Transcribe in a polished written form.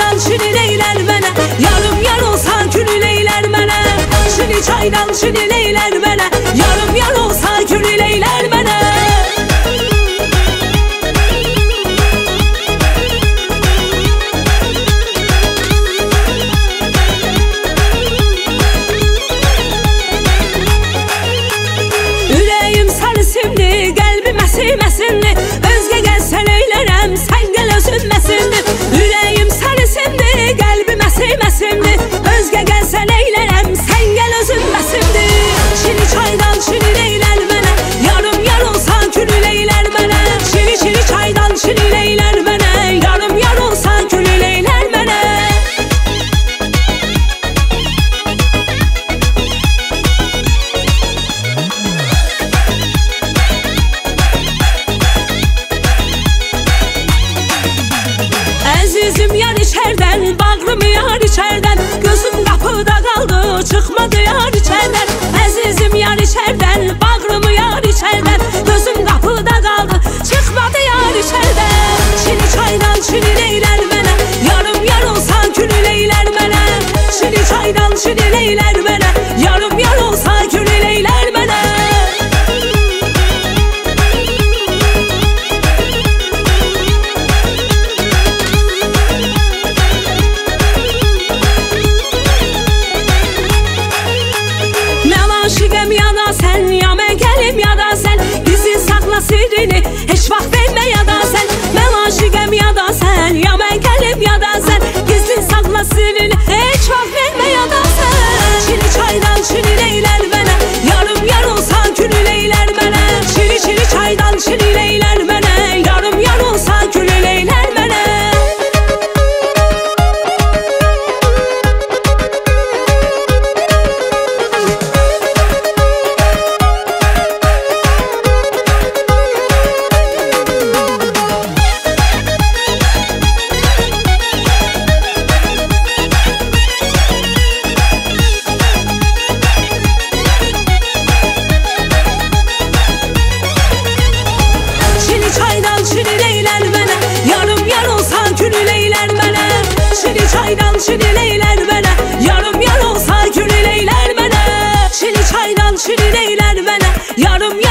çaydan şirineyler mənə, yarım yar olsa külüleylər mənə. Şiri çaydan şirineylər mənə, yarım yar olsa külüleylər mənə. Ürəyim sarısımdı, qəlbim əsiməsindi, özgə gəlsən öylərəm, sən gəl özünməsindir. Ürəyim sarısımdı, qəlbim əsiməsindi, özgə gəlsən öylərəm, sən gəl özünməsindir. Şiri çaydan şirineylər mənə, yarım yar olsa külüleylər mənə. Şiri çaydan şirineylər mənə, yarım yar olsa külüleylər mənə. Əzizim yar içərdən, bağrım yar içərdən, gözüm qapıda qaldı, çıxmadı yar içərdən. Əzizim yar içərdən, bağrım yar içərdən, gözüm qapıda qaldı, çıxmadı yar içərdən. Şiri çaydan şirineylər mənə, yarım yar olsa külüleylər mənə. Şiri çaydan şirineylər mənə, yarım yar olsa külüleylər mənə. Aşıqəm yada sən, ya mən gəlim yada sən, gizlin saxla sirrini, heç vaxt vermə yada sən. Mən aşıqəm yada sən, ya mən gəlim yada sən, gizlin saxla sirrini, heç vaxt vermə yada sən. Şiri çaydan şirineylər mənə, yarım yar olsa külüleylər mənə. Şiri çaydan şirineylər mənə, yarım yar olsa külüleylər mənə. Şirineylər mənə, yarım yar olsa külüleylər mənə. Şiri çaydan şirineylər mənə, yarım yar olsa külüleylər mənə. Şiri çaydan şirineylər mənə, yarım